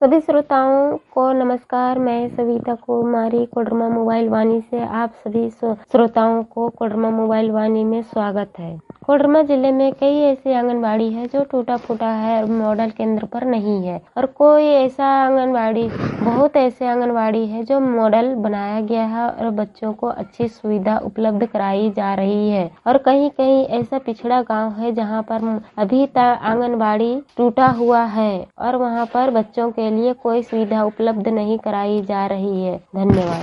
सभी श्रोताओं को नमस्कार। मैं सविता कुमारी कोडरमा मोबाइल वाणी से आप सभी श्रोताओं को कोडरमा मोबाइल वाणी में स्वागत है। कोडरमा जिले में कई ऐसे आंगनबाड़ी है जो टूटा फूटा है, मॉडल केंद्र पर नहीं है, और कोई ऐसा आंगनबाड़ी बहुत ऐसे आंगनबाड़ी है जो मॉडल बनाया गया है और बच्चों को अच्छी सुविधा उपलब्ध कराई जा रही है। और कहीं कहीं ऐसा पिछड़ा गांव है जहां पर अभी तक आंगनबाड़ी टूटा हुआ है और वहां पर बच्चों के लिए कोई सुविधा उपलब्ध नहीं कराई जा रही है। धन्यवाद।